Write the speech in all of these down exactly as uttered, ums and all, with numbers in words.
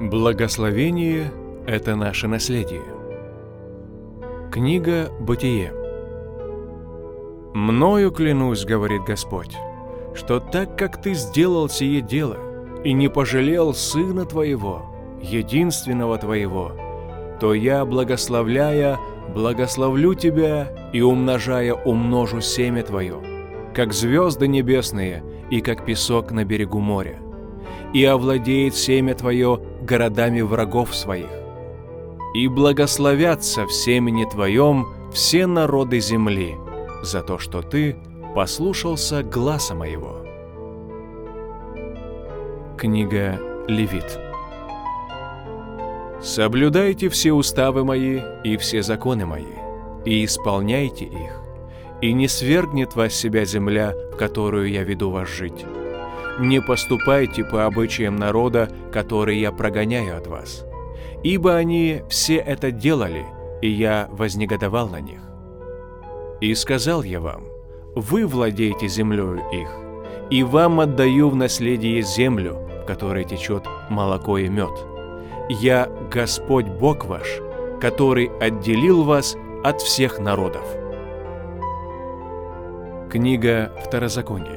Благословение – это наше наследие. Книга Бытие. «Мною клянусь, — говорит Господь, — что так как ты сделал сие дело и не пожалел сына твоего, единственного твоего, то я, благословляя, благословлю тебя и, умножая, умножу семя твое, как звезды небесные и как песок на берегу моря. И овладеет семя твое городами врагов своих. И благословятся в семени твоем все народы земли за то, что ты послушался гласа моего». Книга Левит. «Соблюдайте все уставы мои и все законы мои, и исполняйте их, и не свергнет вас себя земля, в которую я веду вас жить. Не поступайте по обычаям народа, который я прогоняю от вас, ибо они все это делали, и я вознегодовал на них. И сказал я вам: вы владеете землею их, и вам отдаю в наследие землю, в которой течет молоко и мед. Я Господь Бог ваш, который отделил вас от всех народов». Книга Второзакония.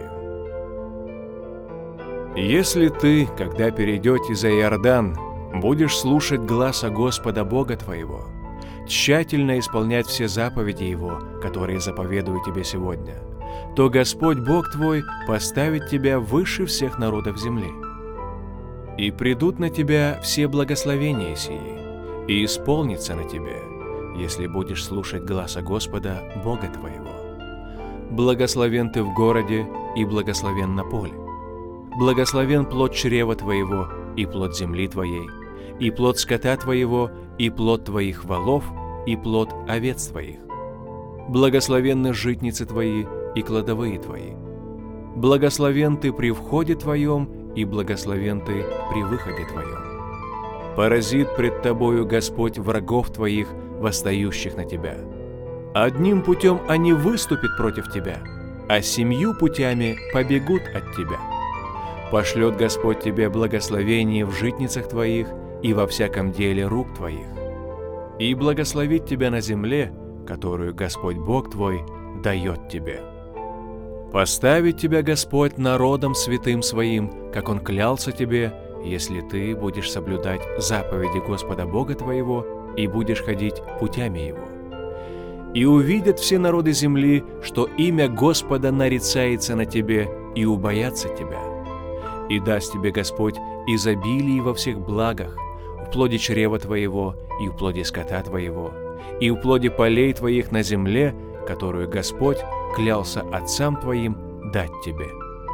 «Если ты, когда перейдете за Иордан, будешь слушать гласа Господа Бога твоего, тщательно исполнять все заповеди Его, которые заповедую тебе сегодня, то Господь Бог твой поставит тебя выше всех народов земли. И придут на тебя все благословения сии, и исполнится на тебе, если будешь слушать гласа Господа Бога твоего. Благословен ты в городе и благословен на поле. Благословен плод чрева твоего и плод земли твоей, и плод скота твоего, и плод твоих волов, и плод овец твоих. Благословенны житницы твои и кладовые твои. Благословен ты при входе твоем, и благословен ты при выходе твоем. Поразит пред тобою Господь врагов твоих, восстающих на тебя. Одним путем они выступят против тебя, а семью путями побегут от тебя. Пошлет Господь тебе благословение в житницах твоих и во всяком деле рук твоих, и благословит тебя на земле, которую Господь Бог твой дает тебе. Поставит тебя Господь народом святым своим, как Он клялся тебе, если ты будешь соблюдать заповеди Господа Бога твоего и будешь ходить путями Его. И увидят все народы земли, что имя Господа нарицается на тебе, и убоятся тебя. И даст тебе Господь изобилие во всех благах, в плоде чрева твоего и в плоде скота твоего, и в плоде полей твоих на земле, которую Господь клялся отцам твоим дать тебе.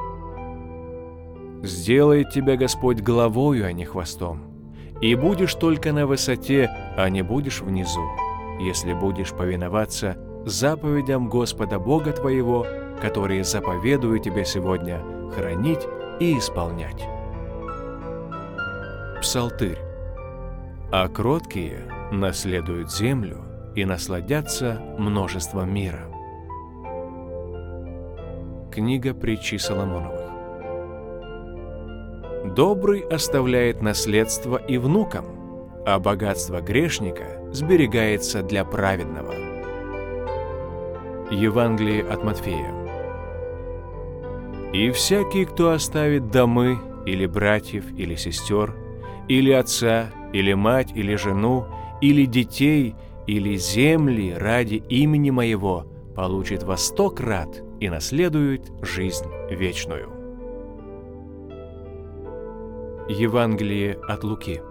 Сделает тебя Господь главою, а не хвостом, и будешь только на высоте, а не будешь внизу, если будешь повиноваться заповедям Господа Бога твоего, которые заповедую тебе сегодня хранить и исполнять». Псалтырь. «А кроткие наследуют землю и насладятся множеством мира». Книга притчи Соломоновых. «Добрый оставляет наследство и внукам, а богатство грешника сберегается для праведного». Евангелие от Матфея. «И всякий, кто оставит домы, или братьев, или сестер, или отца, или мать, или жену, или детей, или земли ради имени Моего, получит во сто крат и наследует жизнь вечную». Евангелие от Луки.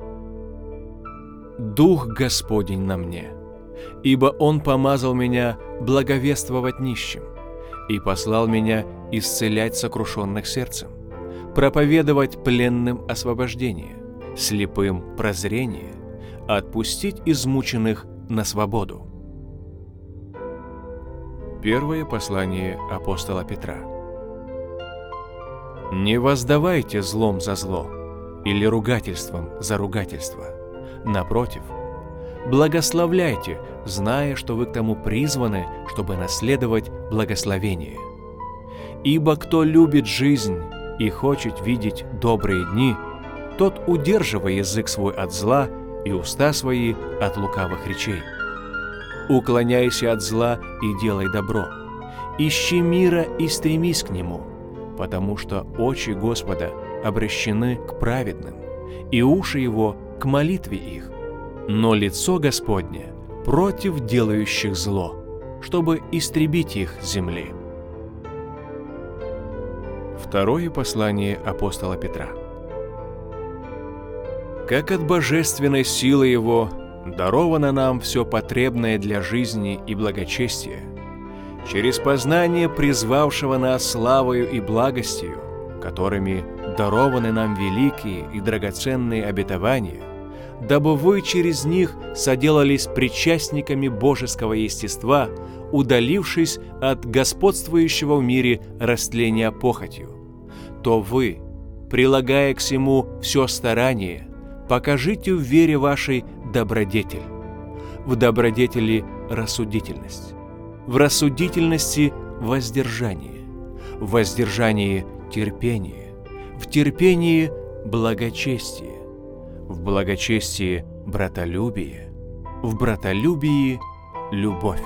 «Дух Господень на мне, ибо Он помазал меня благовествовать нищим, и послал меня исцелять сокрушенных сердцем, проповедовать пленным освобождение, слепым прозрение, отпустить измученных на свободу». Первое послание апостола Петра. «Не воздавайте злом за зло или ругательством за ругательство. Напротив, благословляйте, зная, что вы к тому призваны, чтобы наследовать благословение. Ибо кто любит жизнь и хочет видеть добрые дни, тот удерживай язык свой от зла и уста свои от лукавых речей. Уклоняйся от зла и делай добро. Ищи мира и стремись к нему, потому что очи Господа обращены к праведным, и уши Его к молитве их. Но лицо Господне против делающих зло, чтобы истребить их с земли. Второе послание апостола Петра. Как от божественной силы Его даровано нам все потребное для жизни и благочестия, через познание призвавшего нас славою и благостью, которыми дарованы нам великие и драгоценные обетования, дабы вы через них соделались причастниками божеского естества, удалившись от господствующего в мире растления похотью, то вы, прилагая к сему все старание, покажите в вере вашей добродетель, в добродетели рассудительность, в рассудительности воздержание, в воздержании терпение, в терпении благочестие, в благочестии братолюбие, в братолюбии любовь.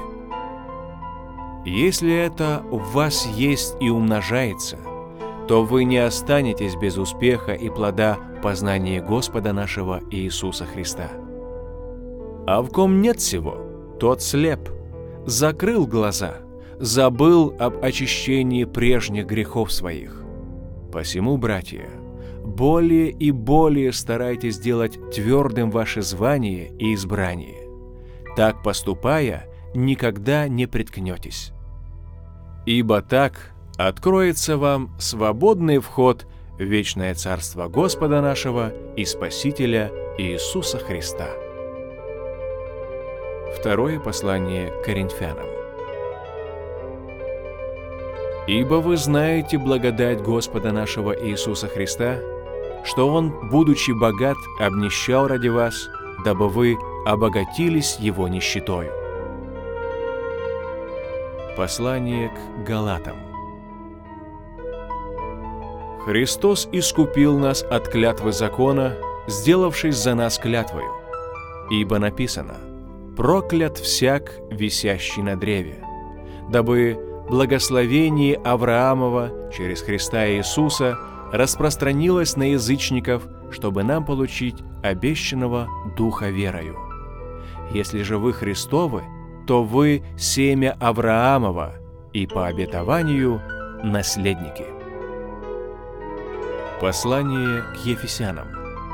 Если это в вас есть и умножается, то вы не останетесь без успеха и плода познания Господа нашего Иисуса Христа. А в ком нет сего, тот слеп, закрыл глаза, забыл об очищении прежних грехов своих. Посему, братья, более и более старайтесь делать твердым ваше звание и избрание. Так поступая, никогда не приткнетесь. Ибо так откроется вам свободный вход в вечное царство Господа нашего и Спасителя Иисуса Христа. Второе послание к Коринфянам. Ибо вы знаете благодать Господа нашего Иисуса Христа, что Он, будучи богат, обнищал ради вас, дабы вы обогатились Его нищетою. Послание к Галатам. Христос искупил нас от клятвы закона, сделавшись за нас клятвою. Ибо написано: «Проклят всяк, висящий на древе», дабы благословение Авраамова через Христа Иисуса распространилось на язычников, чтобы нам получить обещанного Духа верою. Если же вы Христовы, то вы семя Авраамова и по обетованию наследники. Послание к Ефесянам.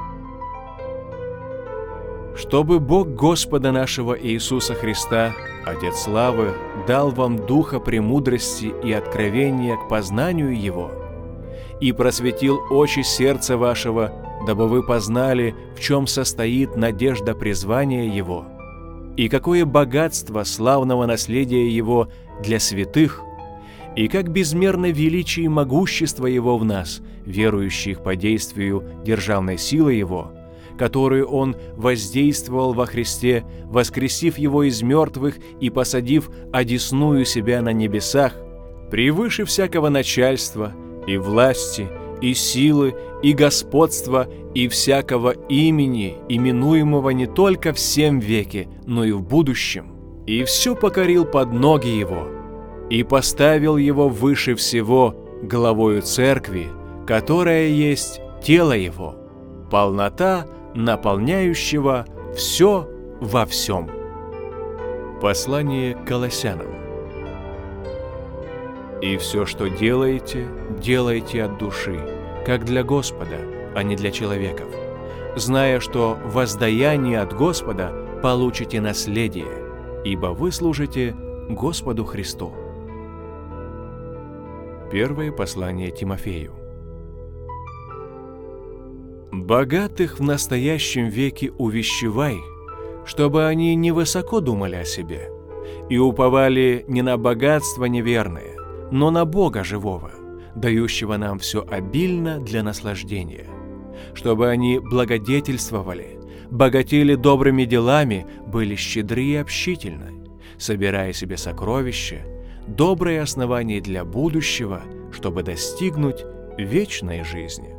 Чтобы Бог Господа нашего Иисуса Христа, Отец славы, дал вам духа премудрости и откровения к познанию Его, и просветил очи сердца вашего, дабы вы познали, в чем состоит надежда призвания Его, и какое богатство славного наследия Его для святых, и как безмерно величие и могущество Его в нас, верующих по действию державной силы Его, которую Он воздействовал во Христе, воскресив Его из мертвых и посадив одесную себя на небесах, превыше всякого начальства, и власти, и силы, и господства, и всякого имени, именуемого не только в сем веке, но и в будущем, и все покорил под ноги Его, и поставил Его выше всего главою Церкви, которая есть тело Его, полнота наполняющего все во всем. Послание к Колоссянам. И все, что делаете, делайте от души, как для Господа, а не для человеков, зная, что воздаяние от Господа получите наследие, ибо вы служите Господу Христу. Первое послание Тимофею. Богатых в настоящем веке увещевай, чтобы они невысоко думали о себе и уповали не на богатство неверное, но на Бога живого, дающего нам все обильно для наслаждения, чтобы они благодетельствовали, богатели добрыми делами, были щедры и общительны, собирая себе сокровища, добрые основания для будущего, чтобы достигнуть вечной жизни.